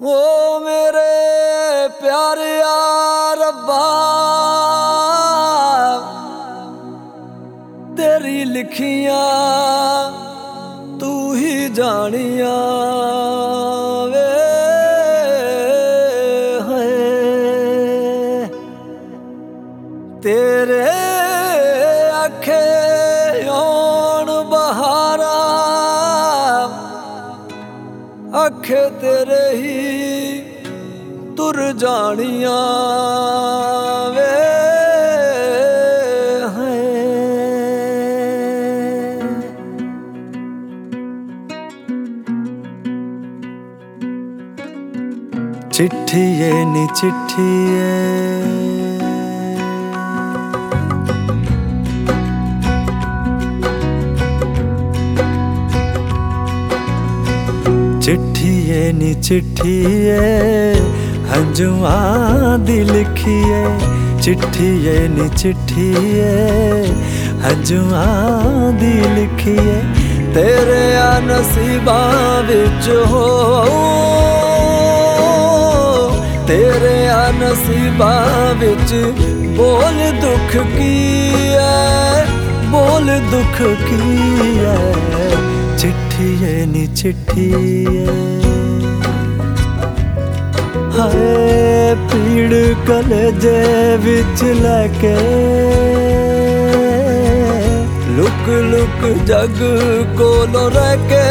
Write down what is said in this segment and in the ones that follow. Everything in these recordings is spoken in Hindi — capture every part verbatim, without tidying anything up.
ओ मेरे प्यारे रब्बा, तेरी लिखियां तू ही जानिया वे है। तेरे आखे ओण बहारा, आखे तेरे ही तुर जानिया वे है। चिट्ठिए नी चिट्ठिए चिट्ठिए नी चिट्ठिए हंजुआं दी लिखिए। चिट्ठिए नी चिट्ठिए हंजुआं दी लिखिए। तेरे आ नसीबां विच हो, तेरे आ नसीबां विच बोल दुख की है, बोल दुख की है। चिट्ठिए नी चिट्ठिए हाय पीड़ कलेजे विच लैके, लुक लुक जग कोलों रह के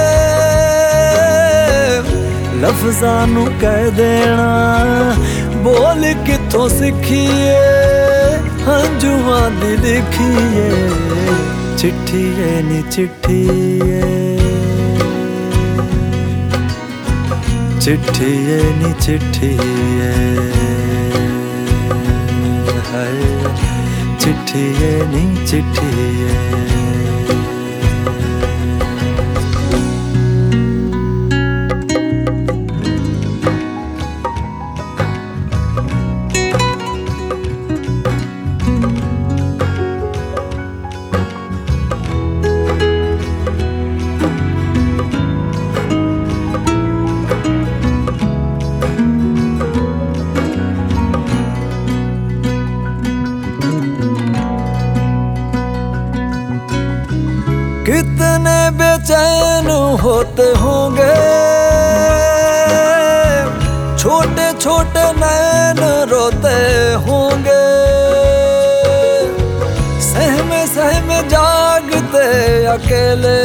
लफ्ज़ां नू कह देना बोल किथों सिखिए। हंजुआं दी लिखिए। चिट्ठिए नी चिट्ठिए चिट्ठिए नी चिट्ठिए हाय चिट्ठिए नी चिट्ठिए। कितने बेचैन होते होंगे छोटे छोटे नैन रोते होंगे। सहमे सहमे जागते अकेले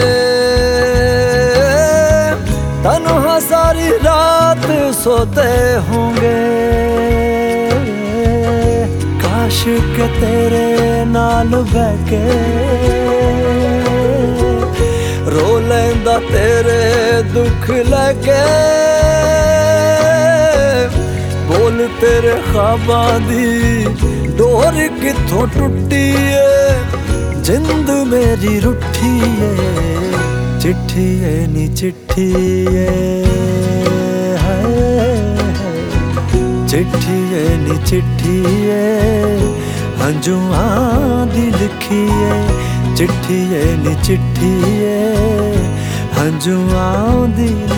तन्हा सारी रात सोते होंगे। काश के तेरे नाल बैके रो लेंदा तेरे दुख लगे। बोल तेरे ख्वाबां दी डोर किथों टुटी है, जिंद मेरी रुठी है। चिट्ठिए नी चिट्ठिए चिट्ठिए नी चिट्ठिए हंजुआं दी लिखिए। चिट्ठिए नी चिट्ठिए हंजुआं दी